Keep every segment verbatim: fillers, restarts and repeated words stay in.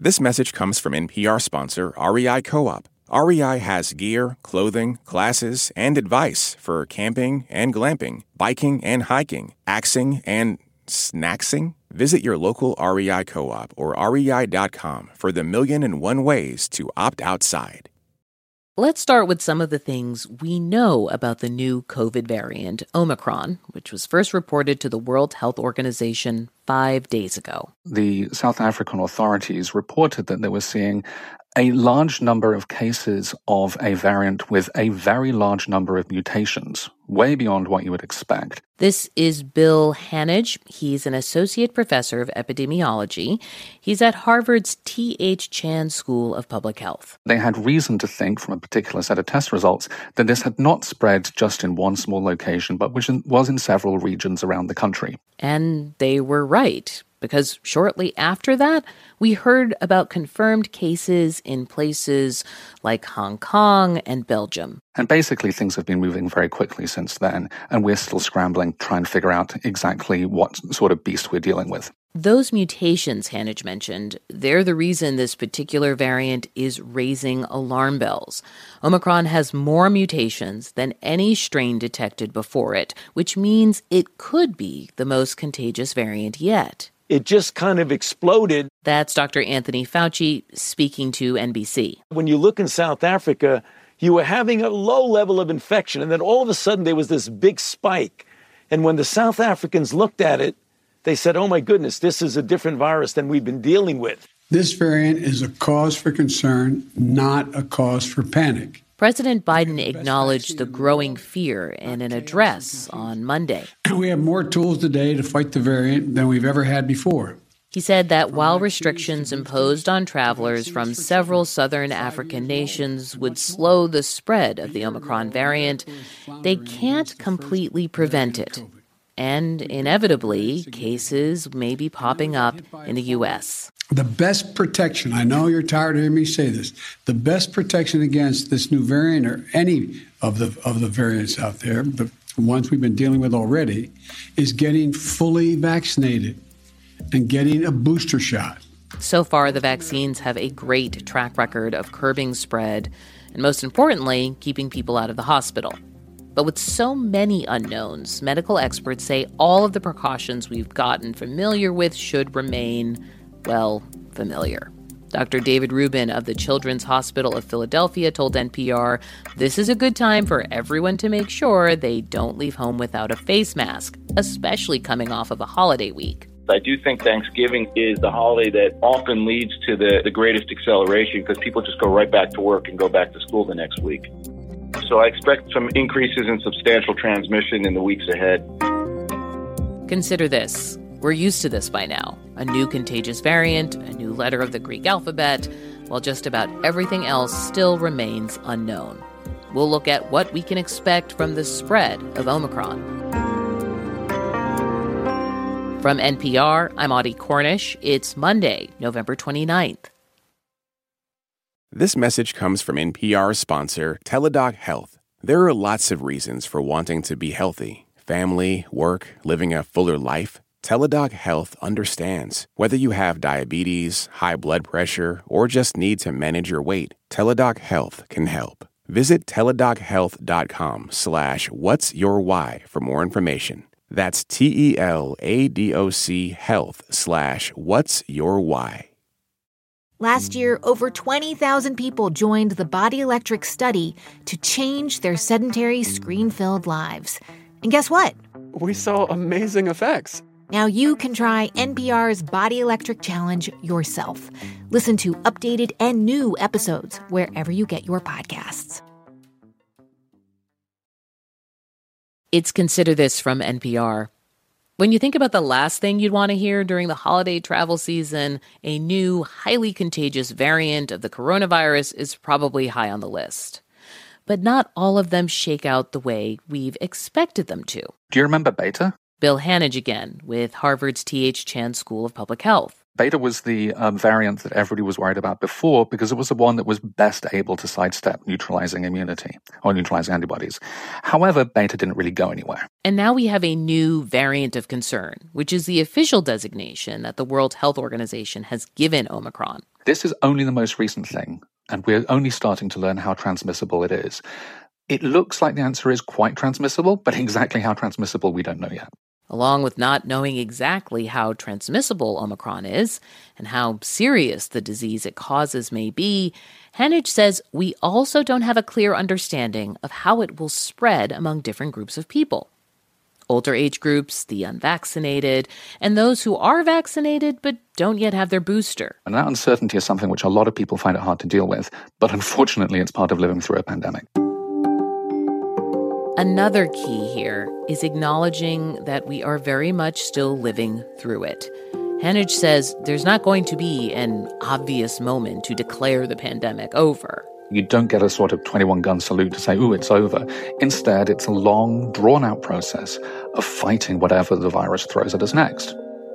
This message comes from N P R sponsor R E I Co-op. R E I has gear, clothing, classes, and advice for camping and glamping, biking and hiking, axing and snacksing. Visit your local R E I Co-op or R E I dot com for the million and one ways to opt outside. Let's start with some of the things we know about the new COVID variant, Omicron, which was first reported to the World Health Organization five days ago. The South African authorities reported that they were seeing a large number of cases of a variant with a very large number of mutations, way beyond what you would expect. This is Bill Hanage. He's an associate professor of epidemiology. He's at Harvard's T H Chan School of Public Health. They had reason to think from a particular set of test results that this had not spread just in one small location, but which was in several regions around the country. And they were right, because shortly after that, we heard about confirmed cases in places like Hong Kong and Belgium. And basically, things have been moving very quickly since then, and we're still scrambling to try and figure out exactly what sort of beast we're dealing with. Those mutations Hanage mentioned, they're the reason this particular variant is raising alarm bells. Omicron has more mutations than any strain detected before it, which means it could be the most contagious variant yet. It just kind of exploded. That's Doctor Anthony Fauci speaking to N B C. When you look in South Africa, you were having a low level of infection, and then all of a sudden there was this big spike. And when the South Africans looked at it, they said, oh my goodness, this is a different virus than we've been dealing with. This variant is a cause for concern, not a cause for panic. President Biden acknowledged the growing fear in an address on Monday. We have more tools today to fight the variant than we've ever had before. He said that while restrictions imposed on travelers from several southern African nations would slow the spread of the Omicron variant, they can't completely prevent it. And inevitably, cases may be popping up in the U S. The best protection, I know you're tired of hearing me say this, the best protection against this new variant or any of the of the variants out there, the ones we've been dealing with already, is getting fully vaccinated and getting a booster shot. So far, the vaccines have a great track record of curbing spread and, most importantly, keeping people out of the hospital. But with so many unknowns, medical experts say all of the precautions we've gotten familiar with should remain, well, familiar. Doctor David Rubin of the Children's Hospital of Philadelphia told N P R this is a good time for everyone to make sure they don't leave home without a face mask, especially coming off of a holiday week. I do think Thanksgiving is the holiday that often leads to the, the greatest acceleration because people just go right back to work and go back to school the next week. So I expect some increases in substantial transmission in the weeks ahead. Consider this. We're used to this by now. A new contagious variant, a new letter of the Greek alphabet, while just about everything else still remains unknown. We'll look at what we can expect from the spread of Omicron. From N P R, I'm Audie Cornish. It's Monday, November twenty-ninth. This message comes from N P R sponsor Teladoc Health. There are lots of reasons for wanting to be healthy. Family, work, living a fuller life. Teladoc Health understands. Whether you have diabetes, high blood pressure, or just need to manage your weight, Teladoc Health can help. Visit teladochealth.com slash what's your why for more information. That's T-E-L-A-D-O-C health slash what's your why. Last year, over twenty thousand people joined the Body Electric study to change their sedentary, screen-filled lives. And guess what? We saw amazing effects. Now you can try N P R's Body Electric Challenge yourself. Listen to updated and new episodes wherever you get your podcasts. It's Consider This from N P R. When you think about the last thing you'd want to hear during the holiday travel season, a new, highly contagious variant of the coronavirus is probably high on the list. But not all of them shake out the way we've expected them to. Do you remember Beta? Bill Hanage again, with Harvard's T H Chan School of Public Health. Beta was the um, variant that everybody was worried about before because it was the one that was best able to sidestep neutralizing immunity or neutralizing antibodies. However, Beta didn't really go anywhere. And now we have a new variant of concern, which is the official designation that the World Health Organization has given Omicron. This is only the most recent thing, and we're only starting to learn how transmissible it is. It looks like the answer is quite transmissible, but exactly how transmissible we don't know yet. Along with not knowing exactly how transmissible Omicron is and how serious the disease it causes may be, Hanage says we also don't have a clear understanding of how it will spread among different groups of people. Older age groups, the unvaccinated, and those who are vaccinated but don't yet have their booster. And that uncertainty is something which a lot of people find it hard to deal with, but unfortunately it's part of living through a pandemic. Another key here is acknowledging that we are very much still living through it. Hanage says there's not going to be an obvious moment to declare the pandemic over. You don't get a sort of twenty-one gun salute to say, ooh, it's over. Instead, it's a long, drawn-out process of fighting whatever the virus throws at us next.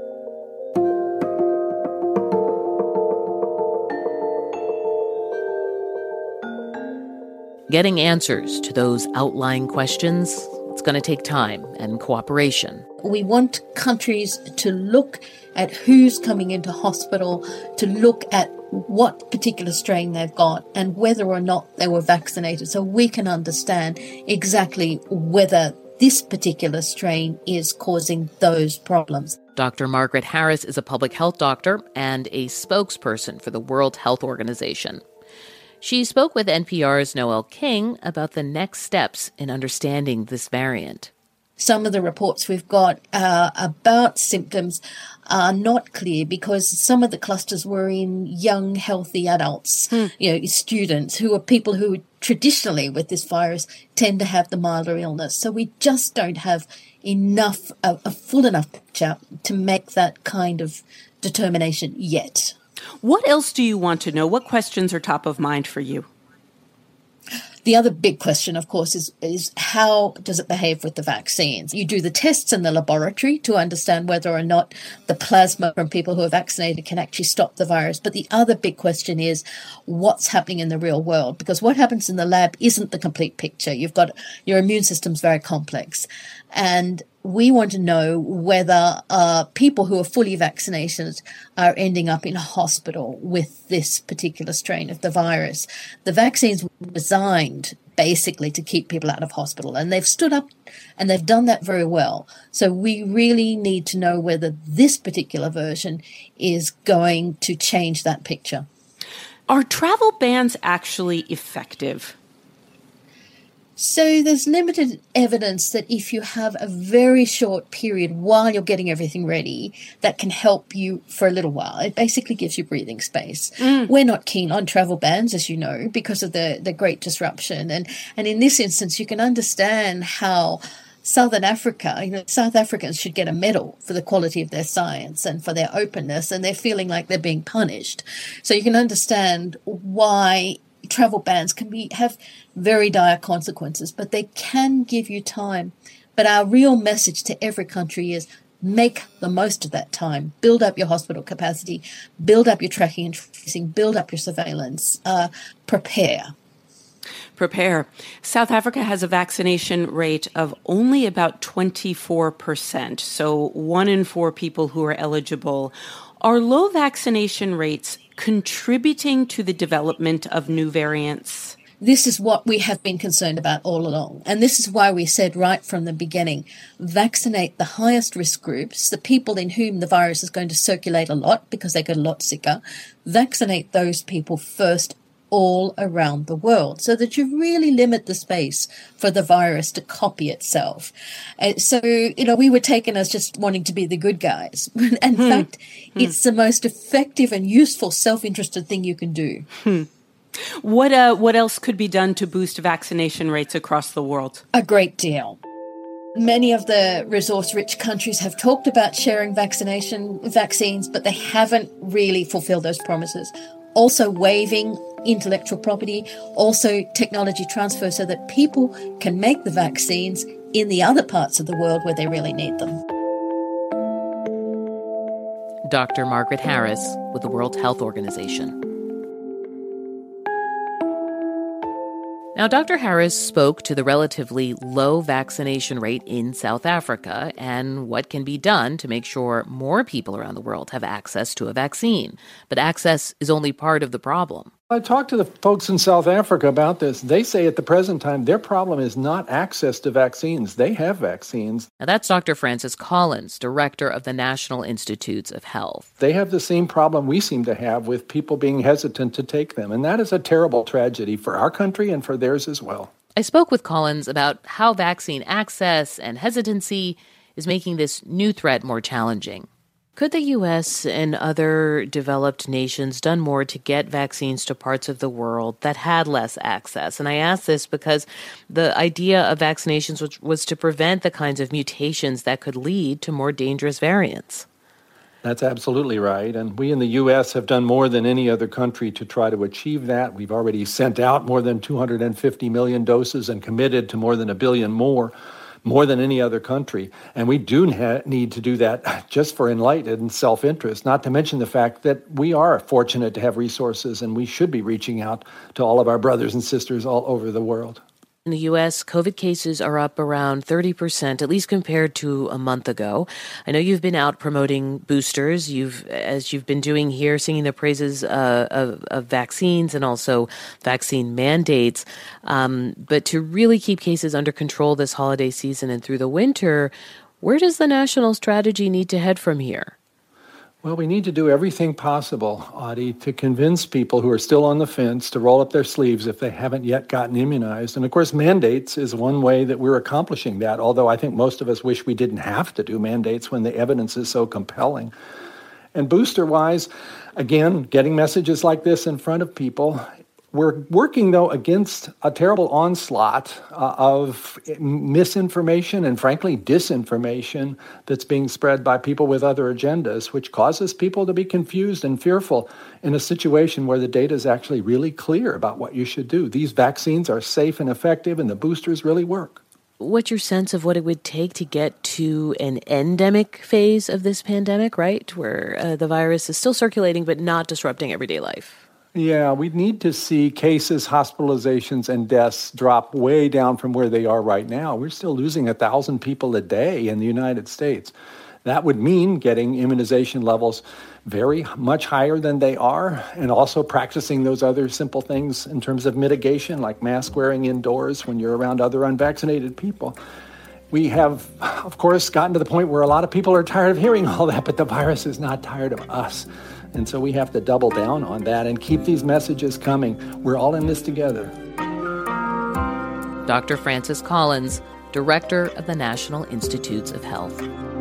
Getting answers to those outlying questions, it's going to take time and cooperation. We want countries to look at who's coming into hospital, to look at what particular strain they've got and whether or not they were vaccinated, so we can understand exactly whether this particular strain is causing those problems. Doctor Margaret Harris is a public health doctor and a spokesperson for the World Health Organization. She spoke with N P R's Noel King about the next steps in understanding this variant. Some of the reports we've got uh, about symptoms are not clear because some of the clusters were in young, healthy adults, hmm. you know, students who are people who traditionally with this virus tend to have the milder illness. So we just don't have enough, a, a full enough picture to make that kind of determination yet. What else do you want to know? What questions are top of mind for you? The other big question, of course, is, is how does it behave with the vaccines? You do the tests in the laboratory to understand whether or not the plasma from people who are vaccinated can actually stop the virus. But the other big question is what's happening in the real world? Because what happens in the lab isn't the complete picture. You've got your immune system's very complex. And we want to know whether uh, people who are fully vaccinated are ending up in hospital with this particular strain of the virus. The vaccines were designed basically to keep people out of hospital, and they've stood up and they've done that very well. So we really need to know whether this particular version is going to change that picture. Are travel bans actually effective? So there's limited evidence that if you have a very short period while you're getting everything ready, that can help you for a little while. It basically gives you breathing space. Mm. We're not keen on travel bans, as you know, because of the, the great disruption. And, and in this instance, you can understand how Southern Africa, you know, South Africans should get a medal for the quality of their science and for their openness, and they're feeling like they're being punished. So you can understand why travel bans can be have very dire consequences, but they can give you time. But our real message to every country is make the most of that time. Build up your hospital capacity, build up your tracking and tracing, build up your surveillance, uh, prepare. Prepare. South Africa has a vaccination rate of only about twenty-four percent, so one in four people who are eligible. Are low vaccination rates contributing to the development of new variants? This is what we have been concerned about all along. And this is why we said right from the beginning, vaccinate the highest risk groups, the people in whom the virus is going to circulate a lot because they get a lot sicker. Vaccinate those people first all around the world so that you really limit the space for the virus to copy itself. And so, you know, we were taken as just wanting to be the good guys. And in hmm. fact, hmm. it's the most effective and useful self-interested thing you can do. Hmm. What uh, what else could be done to boost vaccination rates across the world? A great deal. Many of the resource-rich countries have talked about sharing vaccination vaccines, but they haven't really fulfilled those promises. Also waiving intellectual property, also technology transfer so that people can make the vaccines in the other parts of the world where they really need them. Doctor Margaret Harris with the World Health Organization. Now, Doctor Harris spoke to the relatively low vaccination rate in South Africa and what can be done to make sure more people around the world have access to a vaccine. But access is only part of the problem. I talked to the folks in South Africa about this. They say at the present time, their problem is not access to vaccines. They have vaccines. Now, that's Doctor Francis Collins, director of the National Institutes of Health. They have the same problem we seem to have with people being hesitant to take them. And that is a terrible tragedy for our country and for theirs as well. I spoke with Collins about how vaccine access and hesitancy is making this new threat more challenging. Could the U S and other developed nations done more to get vaccines to parts of the world that had less access? And I ask this because the idea of vaccinations was, was to prevent the kinds of mutations that could lead to more dangerous variants. That's absolutely right. And we in the U S have done more than any other country to try to achieve that. We've already sent out more than two hundred fifty million doses and committed to more than a billion more. More than any other country. And we do ha- need to do that just for enlightened self-interest, not to mention the fact that we are fortunate to have resources and we should be reaching out to all of our brothers and sisters all over the world. In the U S, COVID cases are up around thirty percent, at least compared to a month ago. I know you've been out promoting boosters, You've, as you've been doing here, singing the praises uh, of, of vaccines and also vaccine mandates. Um, but to really keep cases under control this holiday season and through the winter, where does the national strategy need to head from here? Well, we need to do everything possible, Audie, to convince people who are still on the fence to roll up their sleeves if they haven't yet gotten immunized. And of course, mandates is one way that we're accomplishing that, although I think most of us wish we didn't have to do mandates when the evidence is so compelling. And booster-wise, again, getting messages like this in front of people. We're working, though, against a terrible onslaught uh, of misinformation and, frankly, disinformation that's being spread by people with other agendas, which causes people to be confused and fearful in a situation where the data is actually really clear about what you should do. These vaccines are safe and effective, and the boosters really work. What's your sense of what it would take to get to an endemic phase of this pandemic, right, where uh, the virus is still circulating but not disrupting everyday life? Yeah, we need to see cases, hospitalizations, and deaths drop way down from where they are right now. We're still losing one thousand people a day in the United States. That would mean getting immunization levels very much higher than they are, and also practicing those other simple things in terms of mitigation, like mask wearing indoors when you're around other unvaccinated people. We have, of course, gotten to the point where a lot of people are tired of hearing all that, but the virus is not tired of us. And so we have to double down on that and keep these messages coming. We're all in this together. Doctor Francis Collins, director of the National Institutes of Health.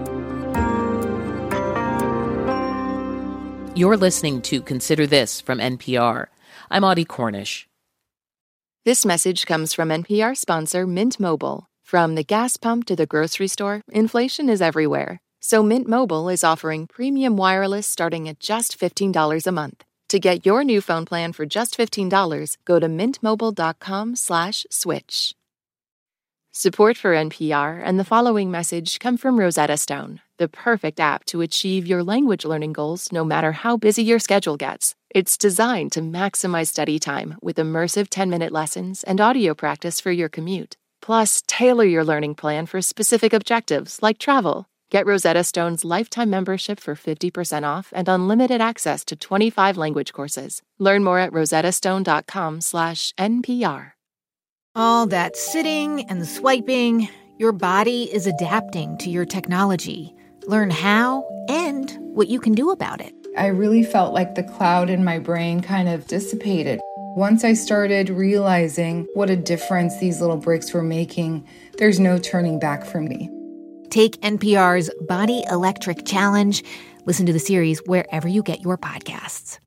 You're listening to Consider This from N P R. I'm Audie Cornish. This message comes from N P R sponsor Mint Mobile. From the gas pump to the grocery store, inflation is everywhere. So Mint Mobile is offering premium wireless starting at just fifteen dollars a month. To get your new phone plan for just fifteen dollars, go to mintmobile.com slash switch. Support for N P R and the following message come from Rosetta Stone, the perfect app to achieve your language learning goals no matter how busy your schedule gets. It's designed to maximize study time with immersive ten-minute lessons and audio practice for your commute. Plus, tailor your learning plan for specific objectives like travel. Get Rosetta Stone's lifetime membership for fifty percent off and unlimited access to twenty-five language courses. Learn more at rosettastone.com slash NPR. All that sitting and swiping, your body is adapting to your technology. Learn how and what you can do about it. I really felt like the cloud in my brain kind of dissipated. Once I started realizing what a difference these little breaks were making, there's no turning back for me. Take N P R's Body Electric Challenge. Listen to the series wherever you get your podcasts.